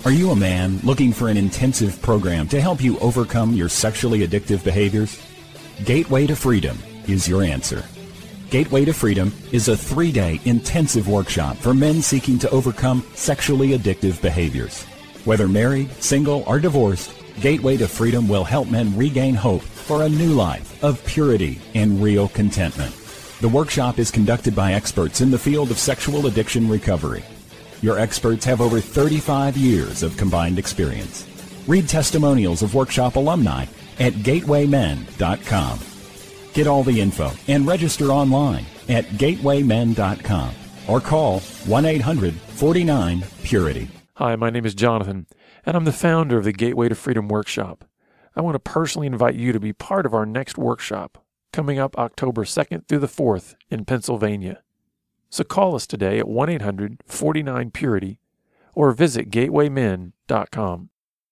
Are you a man looking for an intensive program to help you overcome your sexually addictive behaviors? Gateway to Freedom is your answer. Gateway to Freedom is a 3-day intensive workshop for men seeking to overcome sexually addictive behaviors. Whether married, single, or divorced, Gateway to Freedom will help men regain hope for a new life of purity and real contentment. The workshop is conducted by experts in the field of sexual addiction recovery. Your experts have over 35 years of combined experience. Read testimonials of workshop alumni at gatewaymen.com. Get all the info and register online at gatewaymen.com or call 1-800-49-PURITY. Hi, my name is Jonathan, and I'm the founder of the Gateway to Freedom workshop. I want to personally invite you to be part of our next workshop, coming up October 2nd through the 4th in Pennsylvania. So call us today at 1-800-49-PURITY or visit gatewaymen.com.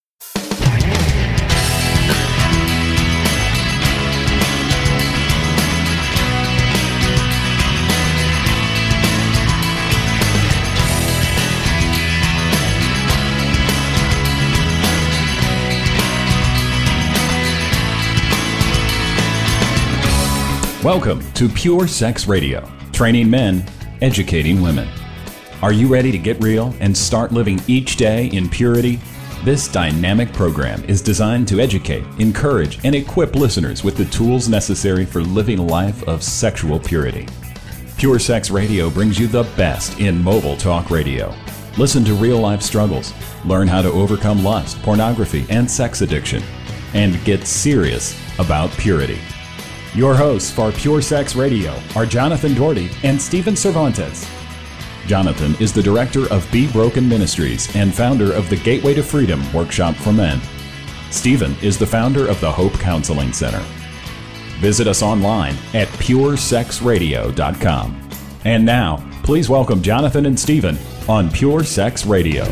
Welcome to Pure Sex Radio, training men, educating women. Are you ready to get real and start living each day in purity? This dynamic program is designed to educate, encourage, and equip listeners with the tools necessary for living a life of sexual purity. Pure Sex Radio brings you the best in mobile talk radio. Listen to real-life struggles, learn how to overcome lust, pornography, and sex addiction, and get serious about purity. Your hosts for Pure Sex Radio are Jonathan Doherty and Stephen Cervantes. Jonathan is the director of Be Broken Ministries and founder of the Gateway to Freedom Workshop for Men. Stephen is the founder of the Hope Counseling Center. Visit us online at puresexradio.com. And now, please welcome Jonathan and Stephen on Pure Sex Radio.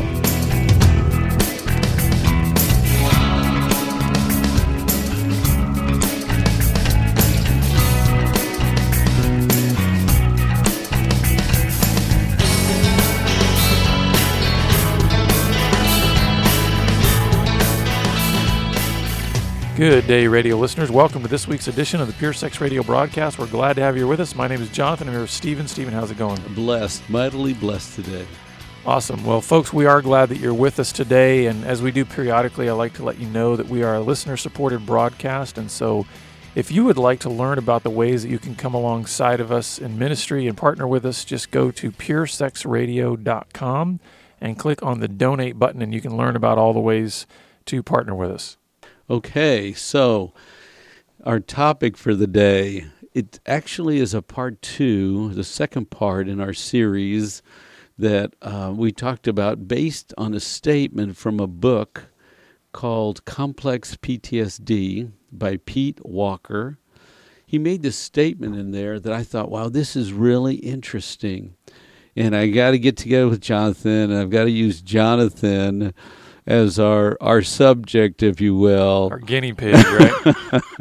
Good day, radio listeners. Welcome to this week's edition of the Pure Sex Radio broadcast. We're glad to have you with us. My name is Jonathan. I'm here with Stephen. Stephen, how's it going? Blessed, mightily blessed today. Awesome. Well, folks, we are glad that you're with us today. And as we do periodically, I like to let you know that we are a listener-supported broadcast. And so if you would like to learn about the ways that you can come alongside of us in ministry and partner with us, just go to puresexradio.com and click on the donate button, and you can learn about all the ways to partner with us. Okay, so our topic for the day, it actually is a part 2, the second part in our series that we talked about based on a statement from a book called Complex PTSD by Pete Walker. He made this statement in there that I thought, wow, this is really interesting. And I got to get together with Jonathan, and I've got to use Jonathan as our subject, if you will. Our guinea pig, right?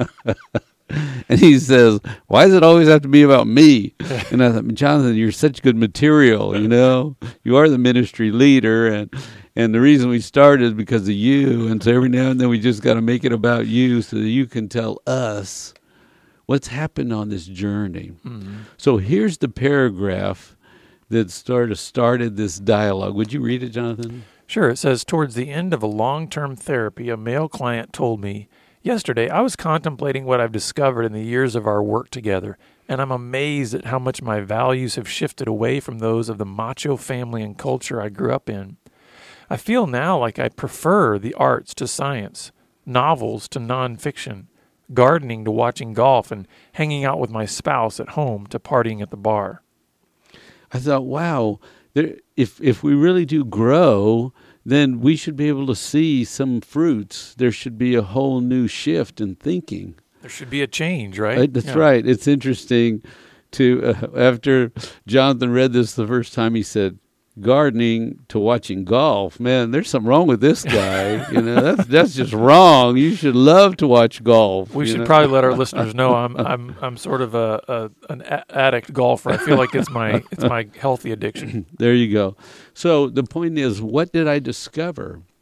And he says, why does it always have to be about me? And I thought, Jonathan, you're such good material, you know. You are the ministry leader, and the reason we started is because of you. And so every now and then we just got to make it about you so that you can tell us what's happened on this journey. Mm-hmm. So here's the paragraph that started this dialogue. Would you read it, Jonathan? Sure. It says, towards the end of a long-term therapy, a male client told me, yesterday I was contemplating what I've discovered in the years of our work together, and I'm amazed at how much my values have shifted away from those of the macho family and culture I grew up in. I feel now like I prefer the arts to science, novels to nonfiction, gardening to watching golf, and hanging out with my spouse at home to partying at the bar. I thought, wow, if we really do grow, then we should be able to see some fruits. There should be a whole new shift in thinking. There should be a change, right? That's right. It's interesting to, after Jonathan read this the first time, he said, gardening to watching golf. Man, there's something wrong with this guy. You know, that's just wrong. You should love to watch golf. We should probably let our listeners know I'm sort of an addict golfer. I feel like it's my healthy addiction. There you go. So the point is, what did I discover?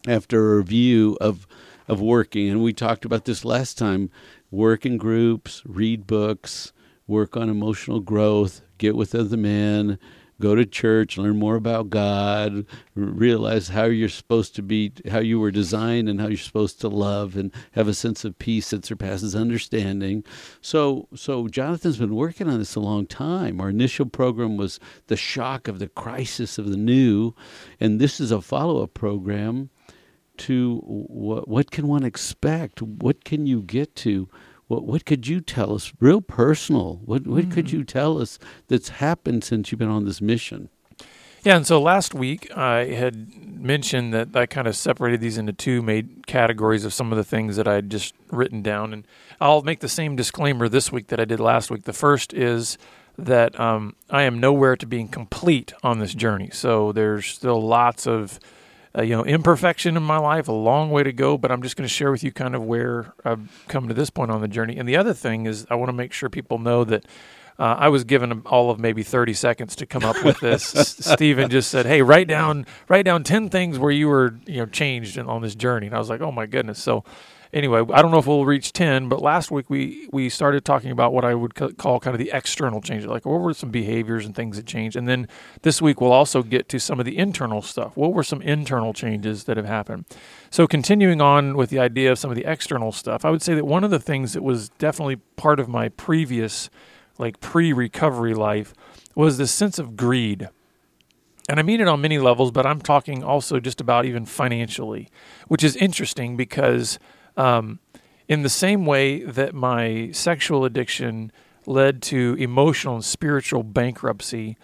after a review of working, and we talked about this last time, work in groups, read books, work on emotional growth, get with other men, go to church, learn more about God, realize how you're supposed to be, how you were designed and how you're supposed to love and have a sense of peace that surpasses understanding. So Jonathan's been working on this a long time. Our initial program was the shock of the crisis of the new, and this is a follow-up program to what can one expect? What can you get to? What could you tell us, real personal? What could you tell us that's happened since you've been on this mission? Yeah, and so last week I had mentioned that I kind of separated these into two made categories of some of the things that I had just written down. And I'll make the same disclaimer this week that I did last week. The first is that I am nowhere to being complete on this journey. So there's still lots of imperfection in my life, a long way to go, but I'm just going to share with you kind of where I've come to this point on the journey. And the other thing is I want to make sure people know that I was given all of maybe 30 seconds to come up with this. Stephen just said, hey, write down 10 things where you were changed on this journey. And I was like, oh my goodness. So anyway, I don't know if we'll reach 10, but last week we started talking about what I would call kind of the external changes, like what were some behaviors and things that changed. And then this week we'll also get to some of the internal stuff. What were some internal changes that have happened? So continuing on with the idea of some of the external stuff, I would say that one of the things that was definitely part of my previous, like pre-recovery life, was this sense of greed. And I mean it on many levels, but I'm talking also just about even financially, which is interesting because in the same way that my sexual addiction led to emotional and spiritual bankruptcy,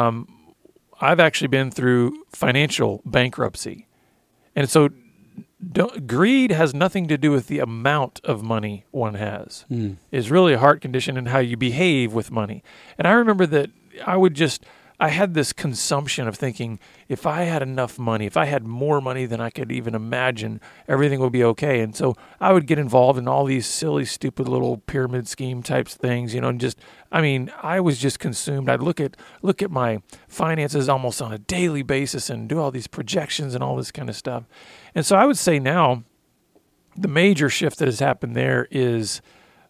I've actually been through financial bankruptcy. And so greed has nothing to do with the amount of money one has. It's really a heart condition and how you behave with money. And I remember that I had this consumption of thinking, if I had enough money, if I had more money than I could even imagine, everything would be okay. And so I would get involved in all these silly, stupid little pyramid scheme types things, and I was just consumed. I'd look at my finances almost on a daily basis and do all these projections and all this kind of stuff. And so I would say now the major shift that has happened there is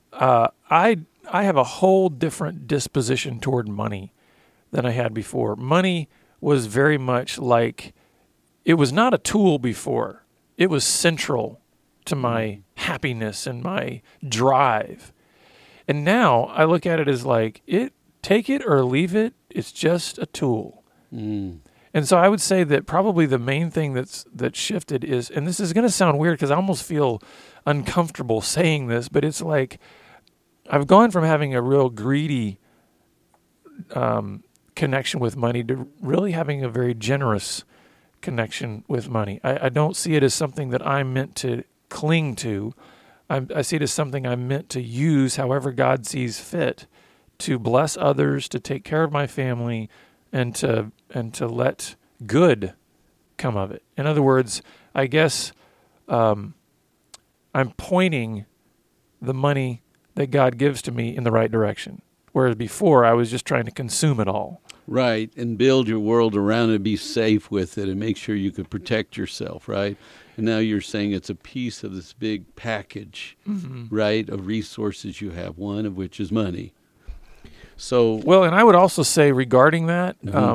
I have a whole different disposition toward money than I had before. Money was very much like, it was not a tool before. It was central to my happiness and my drive. And now I look at it as like, take it or leave it, it's just a tool. And so I would say that probably the main thing that shifted is, and this is going to sound weird because I almost feel uncomfortable saying this, but it's like I've gone from having a real greedy connection with money to really having a very generous connection with money. I don't see it as something that I'm meant to cling to. I see it as something I'm meant to use however God sees fit to bless others, to take care of my family, and to let good come of it. In other words, I guess I'm pointing the money that God gives to me in the right direction. Whereas before, I was just trying to consume it all. Right, and build your world around it, be safe with it, and make sure you could protect yourself, right? And now you're saying it's a piece of this big package, right, of resources you have, one of which is money. So well, and I would also say regarding that,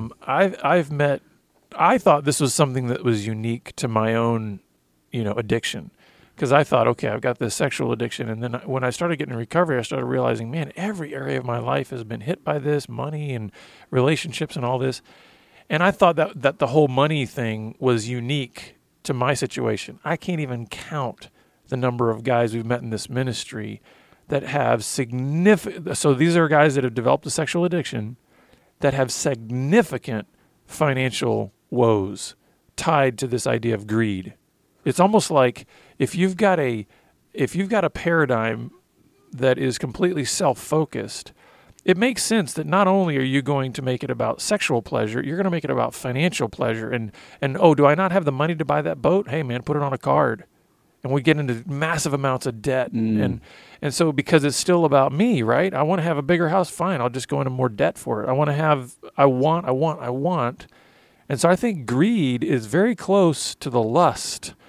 I thought this was something that was unique to my own, addiction. Because I thought, okay, I've got this sexual addiction. And then when I started getting in recovery, I started realizing, man, every area of my life has been hit by this, money and relationships and all this. And I thought that the whole money thing was unique to my situation. I can't even count the number of guys we've met in this ministry that have significant, so these are guys that have developed a sexual addiction that have significant financial woes tied to this idea of greed. It's almost like if you've got a paradigm that is completely self-focused, it makes sense that not only are you going to make it about sexual pleasure, you're going to make it about financial pleasure. And oh, do I not have the money to buy that boat? Hey, man, put it on a card. And we get into massive amounts of debt. And so because it's still about me, right? I want to have a bigger house. Fine, I'll just go into more debt for it. I want. And so I think greed is very close to the lust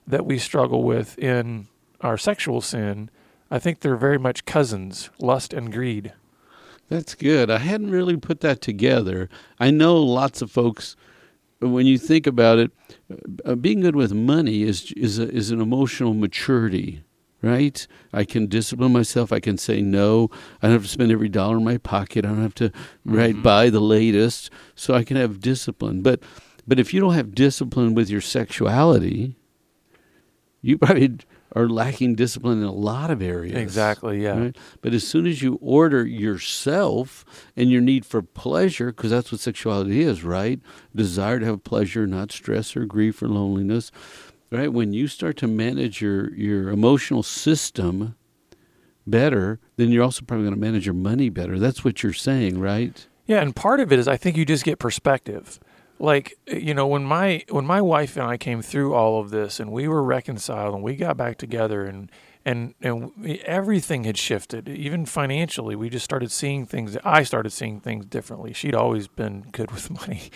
that we struggle with in our sexual sin, I think they're very much cousins, lust and greed. That's good. I hadn't really put that together. I know lots of folks, when you think about it, being good with money is an emotional maturity, right? I can discipline myself. I can say no. I don't have to spend every dollar in my pocket. I don't have to buy the latest. So I can have discipline. But if you don't have discipline with your sexuality, you probably are lacking discipline in a lot of areas. Exactly, yeah. Right? But as soon as you order yourself and your need for pleasure, because that's what sexuality is, right? Desire to have pleasure, not stress or grief or loneliness, right? When you start to manage your emotional system better, then you're also probably going to manage your money better. That's what you're saying, right? Yeah, and part of it is I think you just get perspective. Like, you know, when my wife and I came through all of this and we were reconciled and we got back together and everything had shifted, even financially, we just started seeing things. I started seeing things differently. She'd always been good with money.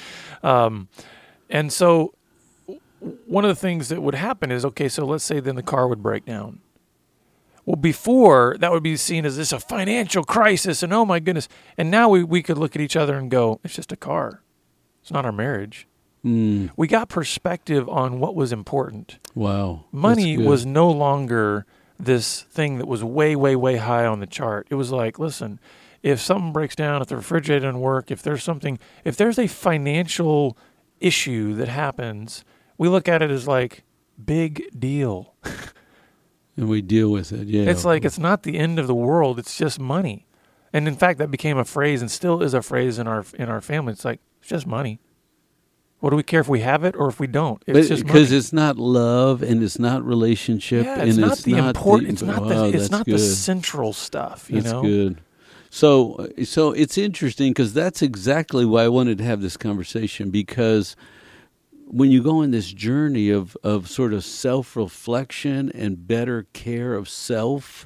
And so one of the things that would happen is, okay, so let's say then the car would break down. Well, before, that would be seen as this a financial crisis and oh my goodness. And now we could look at each other and go, it's just a car. It's not our marriage. We got perspective on what was important. Wow. Money was no longer this thing that was way, way, way high on the chart. It was like, listen, if something breaks down, if the refrigerator doesn't work, if there's a financial issue that happens, we look at it as like, big deal. And we deal with it, yeah. It's like, it's not the end of the world. It's just money. And in fact, that became a phrase and still is a phrase in our family. It's like, it's just money. What do we care if we have it or if we don't? It's just money. Because it's not love and it's not relationship. Yeah, it's and not the important. It's not the good. Central stuff. That's know. Good. So it's interesting because that's exactly why I wanted to have this conversation, because when you go on this journey of sort of self-reflection and better care of self,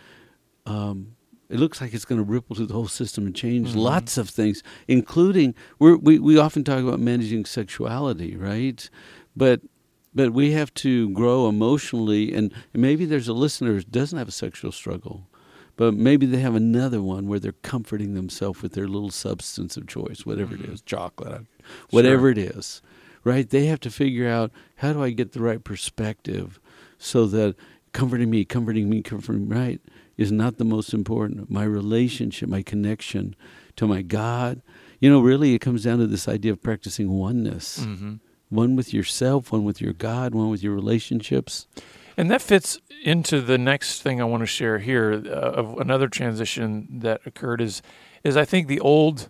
it looks like it's going to ripple through the whole system and change lots of things, including we often talk about managing sexuality, right? But we have to grow emotionally, and maybe there's a listener who doesn't have a sexual struggle, but maybe they have another one where they're comforting themselves with their little substance of choice, whatever it is, chocolate, whatever it is, right? They have to figure out, how do I get the right perspective so that comforting me, right, is not the most important. My relationship, my connection to my God. You know, really it comes down to this idea of practicing oneness. Mm-hmm. One with yourself, one with your God, one with your relationships. And that fits into the next thing I want to share here of another transition that occurred is I think the old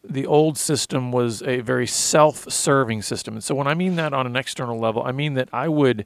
system was a very self-serving system. And so when I mean that on an external level, I mean that I would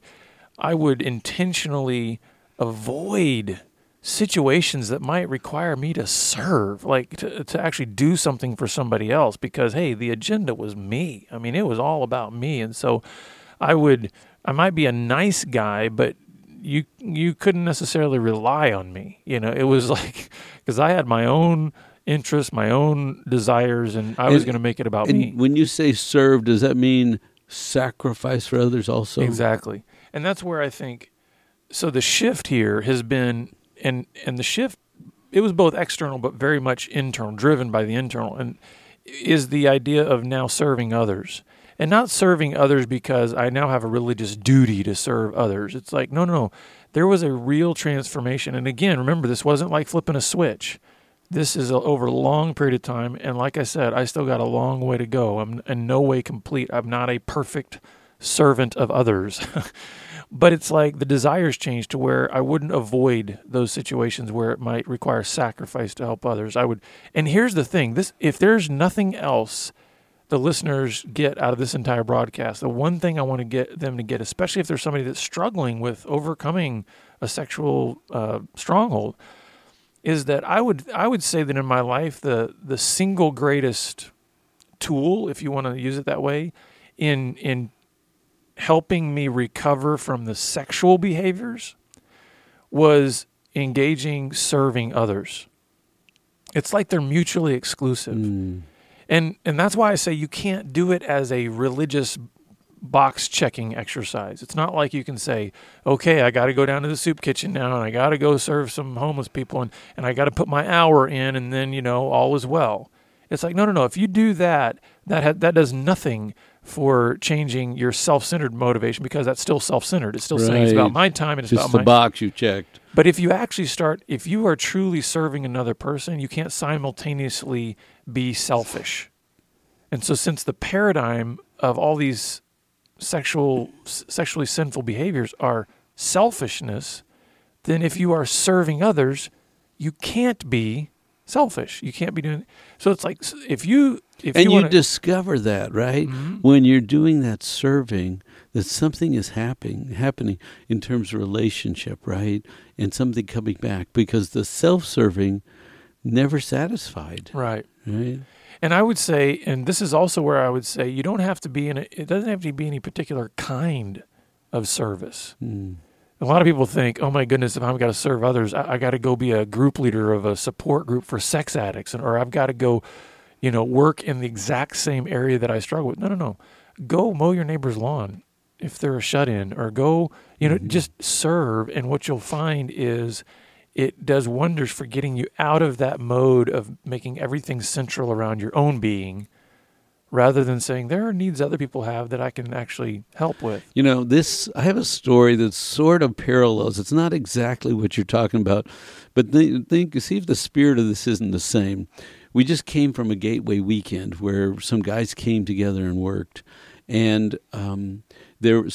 intentionally avoid situations that might require me to serve, like to actually do something for somebody else, because, hey, the agenda was me. I mean, it was all about me. And so I might be a nice guy, but you couldn't necessarily rely on me. You know, it was like, because I had my own interests, my own desires, and I was going to make it about me. When you say serve, does that mean sacrifice for others also? Exactly. And that's where I think, so the shift here has been, and the shift, it was both external but very much internal, driven by the internal, and is the idea of now serving others. And not serving others because I now have a religious duty to serve others. It's like, no. There was a real transformation. And again, remember, this wasn't like flipping a switch. This is over a long period of time. And like I said, I still got a long way to go. I'm in no way complete. I'm not a perfect servant of others. But it's like the desires changed to where I wouldn't avoid those situations where it might require sacrifice to help others. I would. And here's the thing. If there's nothing else the listeners get out of this entire broadcast, the one thing I want to get them to get, especially if there's somebody that's struggling with overcoming a sexual stronghold, is that I would say that in my life, the single greatest tool, if you want to use it that way, in helping me recover from the sexual behaviors was engaging serving others. It's like they're mutually exclusive. And that's why I say you can't do it as a religious box checking exercise. It's not like you can say, okay, I got to go down to the soup kitchen now and I got to go serve some homeless people and I got to put my hour in and then, all is well. It's like, no. If you do that does nothing for changing your self-centered motivation, because that's still self-centered. It's still saying it's about my time and it's just about the box you checked. But if you actually if you are truly serving another person, you can't simultaneously be selfish. And so since the paradigm of all these sexually sinful behaviors are selfishness, then if you are serving others, you can't be selfish. You can't be doing. So it's like if you discover that, right? Mm-hmm. When you're doing that serving, that something is happening in terms of relationship, right? And something coming back, because the self-serving never satisfied. Right. Right. And I would say, and this is also where I would say, you don't have to be it doesn't have to be any particular kind of service. Mm. A lot of people think, oh my goodness, if I've got to serve others, I got to go be a group leader of a support group for sex addicts, or I've got to go, work in the exact same area that I struggle with. No. Go mow your neighbor's lawn if they're a shut-in, or go, just serve. And what you'll find is it does wonders for getting you out of that mode of making everything central around your own being, rather than saying there are needs other people have that I can actually help with. I have a story that sort of parallels. It's not exactly what you're talking about, but see if the spirit of this isn't the same. We just came from a Gateway weekend where some guys came together and worked, and there's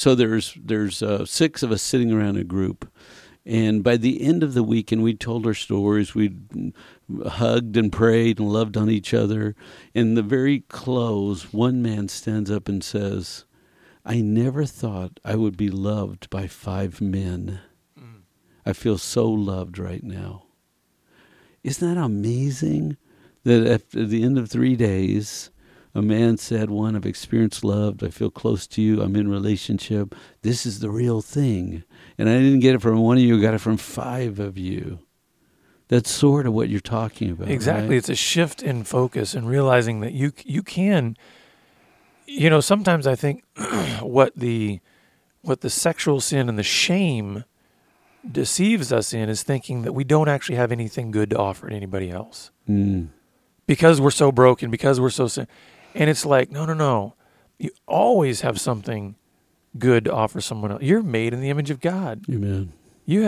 6 of us sitting around a group. And by the end of the weekend, we told our stories. We hugged and prayed and loved on each other. In the very close, one man stands up and says, I never thought I would be loved by 5 men. I feel so loved right now. Isn't that amazing? That at the end of 3 days, a man said, I've experienced love. I feel close to you. I'm in relationship. This is the real thing. And I didn't get it from one of you. I got it from 5 of you. That's sort of what you're talking about. Exactly. Right? It's a shift in focus and realizing that you can, sometimes I think what the sexual sin and the shame deceives us in is thinking that we don't actually have anything good to offer to anybody else. Mm. Because we're so broken, because we're so sin. And it's like, no. You always have something good to offer someone else. You're made in the image of God. Amen. You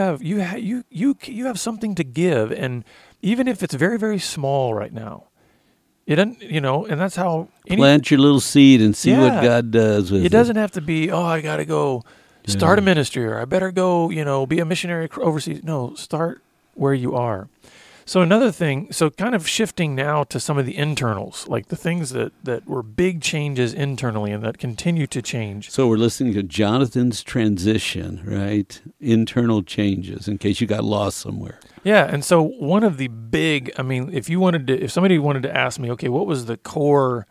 have something to give, and even if it's very, very small right now, it doesn't, and that's how plant your little seed and see what God does with it. It doesn't have to be, I got to go start a ministry, or I better go, be a missionary overseas. No, start where you are. So another thing, kind of shifting now to some of the internals, like the things that were big changes internally and that continue to change. So we're listening to Jonathan's transition, right? Internal changes, in case you got lost somewhere. Yeah, and so one of the big, if somebody wanted to ask me, okay, what was the core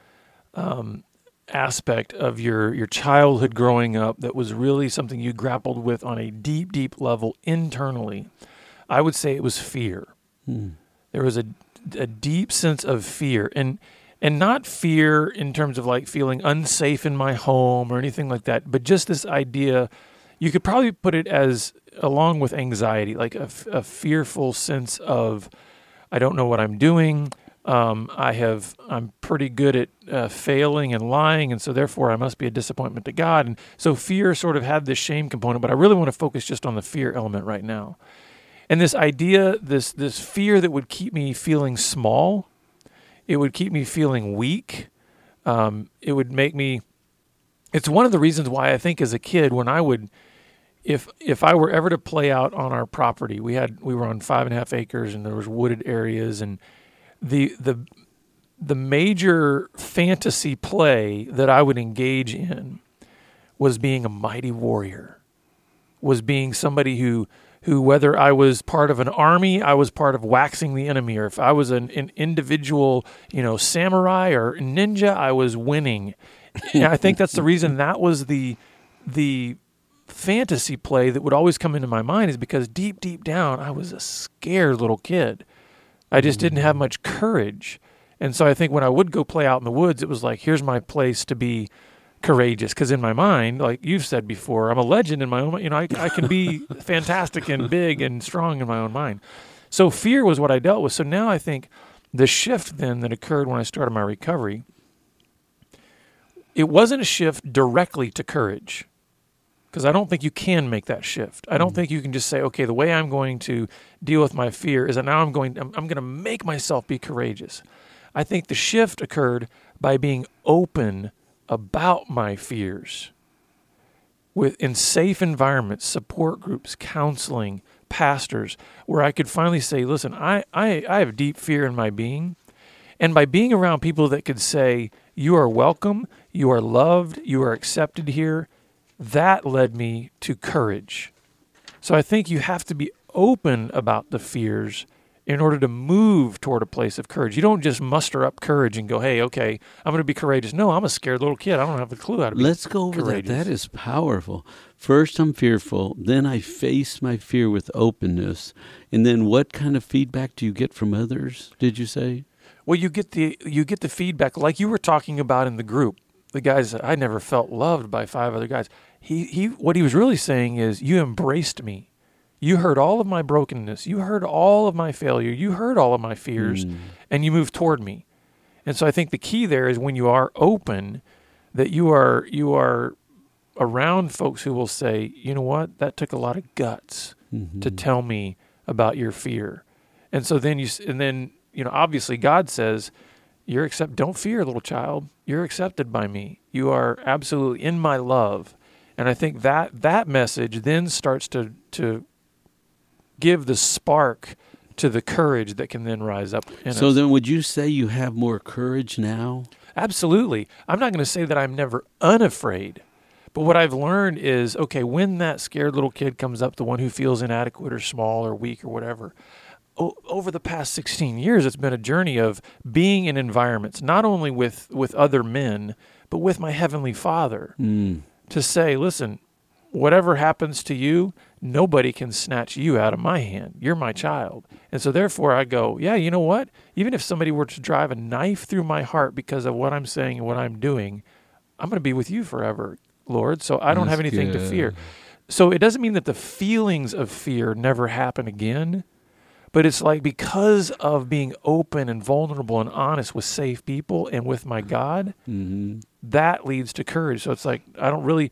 aspect of your childhood growing up that was really something you grappled with on a deep, deep level internally, I would say it was fear. There was a deep sense of fear, and not fear in terms of like feeling unsafe in my home or anything like that, but just this idea, you could probably put it as along with anxiety, like a fearful sense of, I don't know what I'm doing. I'm pretty good at failing and lying, and so therefore I must be a disappointment to God. And so fear sort of had this shame component, but I really want to focus just on the fear element right now. And this idea, this fear that would keep me feeling small, it would keep me feeling weak. It would make me. It's one of the reasons why I think as a kid, when I would, if I were ever to play out on our property, we were on 5.5 acres and there was wooded areas, and the major fantasy play that I would engage in was being a mighty warrior, was being somebody who whether I was part of an army, I was part of waxing the enemy, or if I was an individual, samurai or ninja, I was winning. And I think that's the reason that was the fantasy play that would always come into my mind, is because deep, deep down, I was a scared little kid. I just didn't have much courage. And so I think when I would go play out in the woods, it was like, here's my place to be courageous, because in my mind, like you've said before, I'm a legend in my own mind. You know, I can be fantastic and big and strong in my own mind. So fear was what I dealt with. So now I think the shift then that occurred when I started my recovery, it wasn't a shift directly to courage, because I don't think you can make that shift. I don't think you can just say, okay, the way I'm going to deal with my fear is that now I'm going to make myself be courageous. I think the shift occurred by being open about my fears in safe environments, support groups, counseling, pastors, where I could finally say, listen, I have deep fear in my being. And by being around people that could say, you are welcome, you are loved, you are accepted here, that led me to courage. So I think you have to be open about the fears in order to move toward a place of courage. You don't just muster up courage and go, hey, okay, I'm going to be courageous. No, I'm a scared little kid. I don't have the clue how to be Let's go over courageous. that. That is powerful. First, I'm fearful. Then I face my fear with openness. And then what kind of feedback do you get from others, did you say? Well, you get the feedback like you were talking about in the group. The guys, I never felt loved by 5 other guys. What he was really saying is, you embraced me. You heard all of my brokenness. You heard all of my failure. You heard all of my fears, and you moved toward me. And so I think the key there is when you are open, that you are around folks who will say, you know what, that took a lot of guts to tell me about your fear. And so then obviously God says, don't fear, little child. You're accepted by me. You are absolutely in my love. And I think that message then starts to give the spark to the courage that can then rise up in us. So then would you say you have more courage now? Absolutely. I'm not going to say that I'm never unafraid. But what I've learned is, okay, when that scared little kid comes up, the one who feels inadequate or small or weak or whatever, over the past 16 years, it's been a journey of being in environments, not only with other men, but with my Heavenly Father, to say, listen, whatever happens to you, nobody can snatch you out of my hand. You're my child. And so therefore I go, yeah, you know what? Even if somebody were to drive a knife through my heart because of what I'm saying and what I'm doing, I'm going to be with you forever, Lord. So I don't have anything to fear. So it doesn't mean that the feelings of fear never happen again. But it's like, because of being open and vulnerable and honest with safe people and with my God, that leads to courage. So it's like, I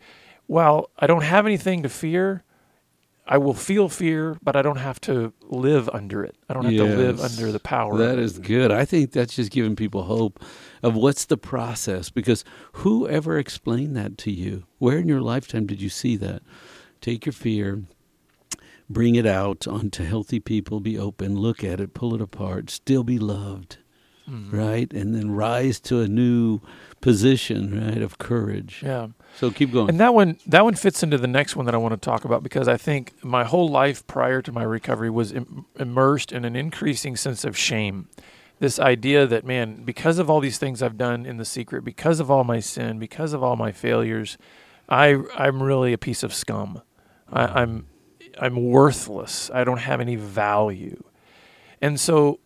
don't have anything to fear. I will feel fear, but I don't have to live under it. I don't have to live under the power. That is good. I think that's just giving people hope of what's the process, because who ever explained that to you? Where in your lifetime did you see that? Take your fear, bring it out onto healthy people, be open, look at it, pull it apart, still be loved, right? And then rise to a new position, right, of courage. Yeah. So keep going. And that one fits into the next one that I want to talk about, because I think my whole life prior to my recovery was immersed in an increasing sense of shame. This idea that, man, because of all these things I've done in the secret, because of all my sin, because of all my failures, I'm really a piece of scum. I'm worthless. I don't have any value. And so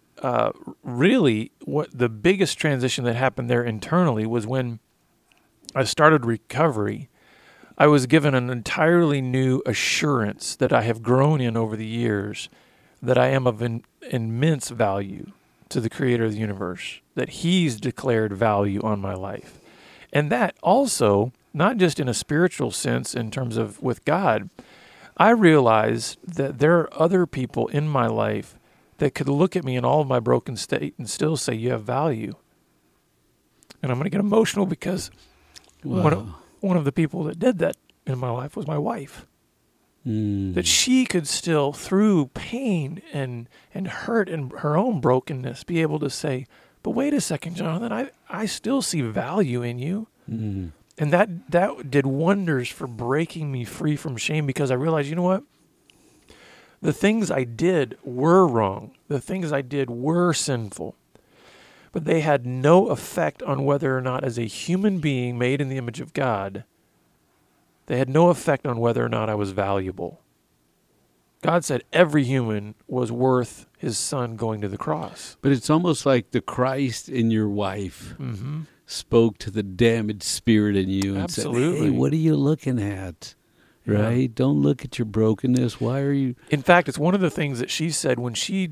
really what the biggest transition that happened there internally was when I started recovery. I was given an entirely new assurance that I have grown in over the years, that I am of immense value to the Creator of the universe, that He's declared value on my life. And that also, not just in a spiritual sense in terms of with God, I realized that there are other people in my life that could look at me in all of my broken state and still say, you have value. And I'm going to get emotional because one of the people that did that in my life was my wife. That she could still, through pain and hurt and her own brokenness, be able to say, but wait a second, Jonathan, I still see value in you. And that did wonders for breaking me free from shame, because I realized, you know what? The things I did were wrong. The things I did were sinful. But they had no effect on whether or not, as a human being made in the image of God, they had no effect on whether or not I was valuable. God said every human was worth His Son going to the cross. But it's almost like the Christ in your wife spoke to the damaged spirit in you and Absolutely. said, hey, what are you looking at? Right? Yeah. Don't look at your brokenness. Why are you? In fact, it's one of the things that she said when she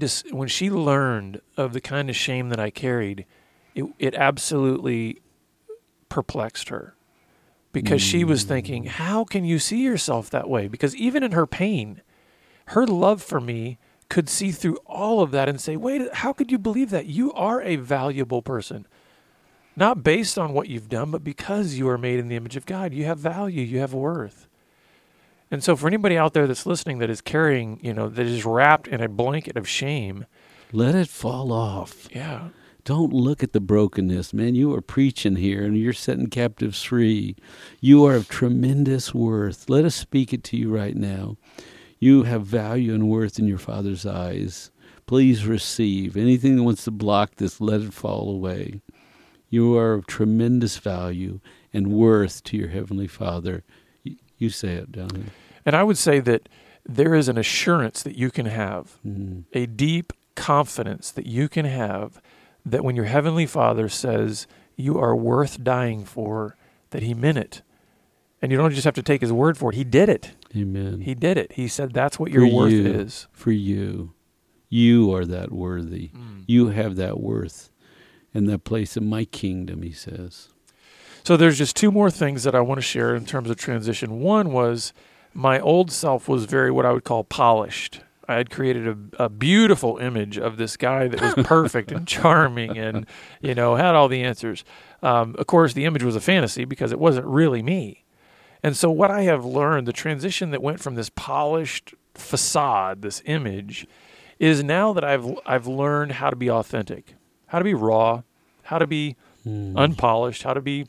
learned of the kind of shame that I carried, it absolutely perplexed her. Because she was thinking, how can you see yourself that way? Because even in her pain, her love for me could see through all of that and say, wait, how could you believe that? You are a valuable person. Not based on what you've done, but because you are made in the image of God. You have value, you have worth. And so for anybody out there that's listening that is carrying, that is wrapped in a blanket of shame. Let it fall off. Yeah. Don't look at the brokenness, man. You are preaching here, and you're setting captives free. You are of tremendous worth. Let us speak it to you right now. You have value and worth in your Father's eyes. Please receive. Anything that wants to block this, let it fall away. You are of tremendous value and worth to your Heavenly Father. You say it, down here. And I would say that there is an assurance that you can have, a deep confidence that you can have, that when your Heavenly Father says you are worth dying for, that He meant it. And you don't just have to take His word for it. He did it. Amen. He did it. He said that's what your worth is. For you. You are that worthy. You have that worth in that place in my kingdom, He says. So there's just two more things that I want to share in terms of transition. One was my old self was very what I would call polished. I had created a beautiful image of this guy that was perfect and charming and, had all the answers. Of course, the image was a fantasy because it wasn't really me. And so what I have learned, the transition that went from this polished facade, this image, is now that I've learned how to be authentic, how to be raw, how to be unpolished, how to be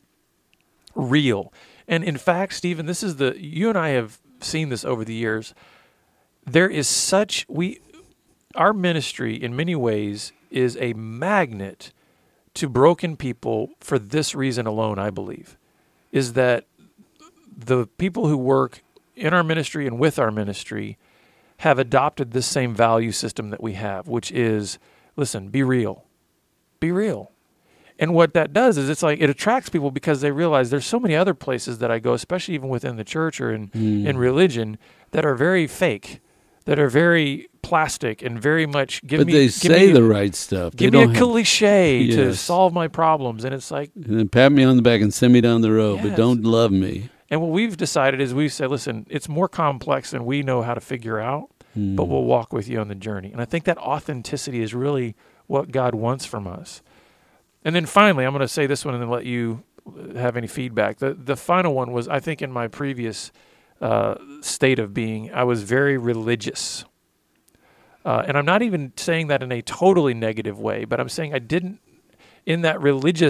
real. And in fact, Stephen, you and I have seen this over the years. There is our ministry in many ways is a magnet to broken people for this reason alone, I believe, is that the people who work in our ministry and with our ministry have adopted this same value system that we have, which is, listen, be real. Be real. And what that does is it's like it attracts people because they realize there's so many other places that I go, especially even within the church or in religion, that are very fake, that are very plastic and very much give me the right stuff. Give me a cliche to solve my problems. And it's like... And then pat me on the back and send me down the road, but don't love me. And what we've decided is we've said, listen, it's more complex than we know how to figure out, but we'll walk with you on the journey. And I think that authenticity is really what God wants from us. And then finally, I'm going to say this one and then let you have any feedback. The final one was, I think in my previous state of being, I was very religious. And I'm not even saying that in a totally negative way, but I'm saying I didn't, in that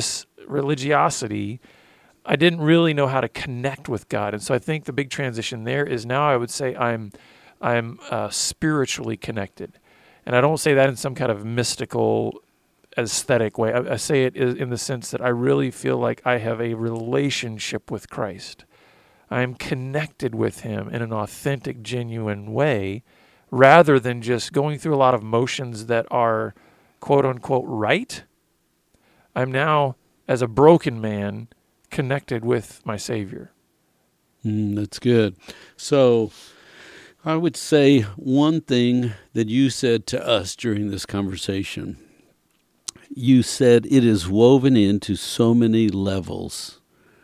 religiosity, I didn't really know how to connect with God. And so I think the big transition there is now I would say I'm spiritually connected. And I don't say that in some kind of mystical, aesthetic way. I say it in the sense that I really feel like I have a relationship with Christ. I am connected with Him in an authentic, genuine way, rather than just going through a lot of motions that are quote-unquote right. I'm now, as a broken man, connected with my Savior. That's good. So I would say one thing that you said to us during this conversation. You said it is woven into so many levels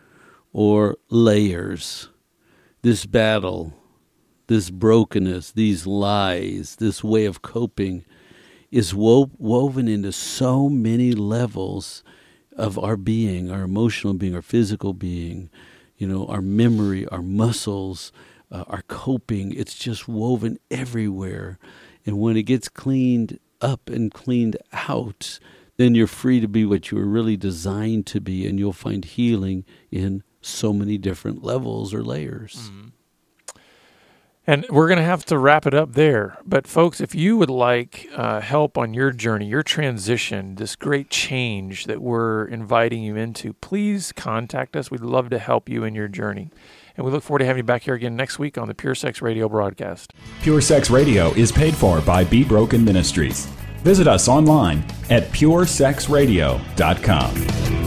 or layers. This battle, this brokenness, these lies, this way of coping is woven into so many levels of our being, our emotional being, our physical being, our memory, our muscles, our coping. It's just woven everywhere. And when it gets cleaned up and cleaned out, then you're free to be what you were really designed to be, and you'll find healing in so many different levels or layers. Mm-hmm. And we're going to have to wrap it up there. But folks, if you would like help on your journey, your transition, this great change that we're inviting you into, please contact us. We'd love to help you in your journey. And we look forward to having you back here again next week on the Pure Sex Radio broadcast. Pure Sex Radio is paid for by Be Broken Ministries. Visit us online at puresexradio.com.